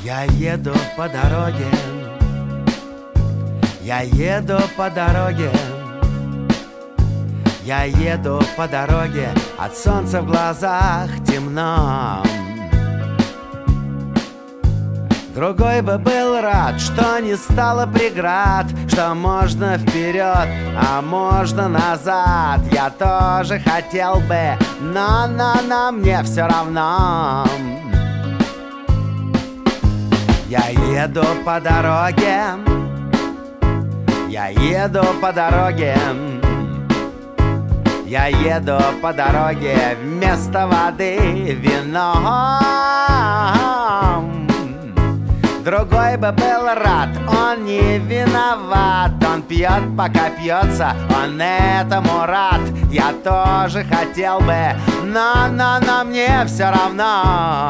Я еду по дороге, я еду по дороге, я еду по дороге, от солнца в глазах темно. Другой бы был рад, что не стало преград, что можно вперед, а можно назад. Я тоже хотел бы, но мне все равно. Я еду по дороге, я еду по дороге, я еду по дороге, вместо воды вино. Другой бы был рад, он не виноват. Он пьет, пока пьется, он этому рад. Я тоже хотел бы, но мне все равно.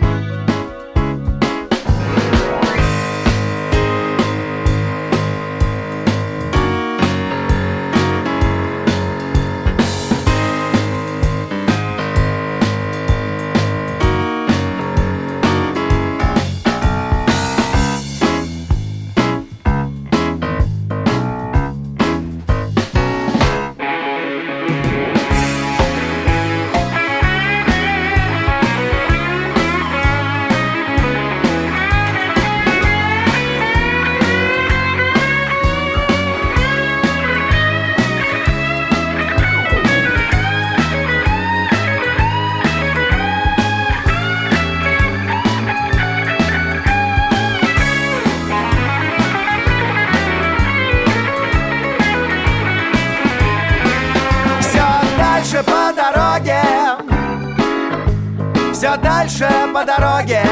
Все дальше по дороге,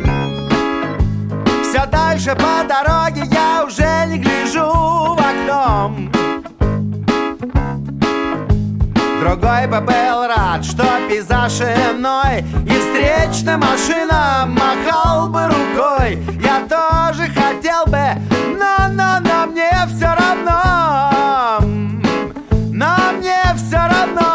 все дальше по дороге, я уже не гляжу в окно. Другой бы был рад, что пейзаж иной, и встречная машина махал бы рукой. Я тоже хотел бы, но мне все равно, но мне все равно.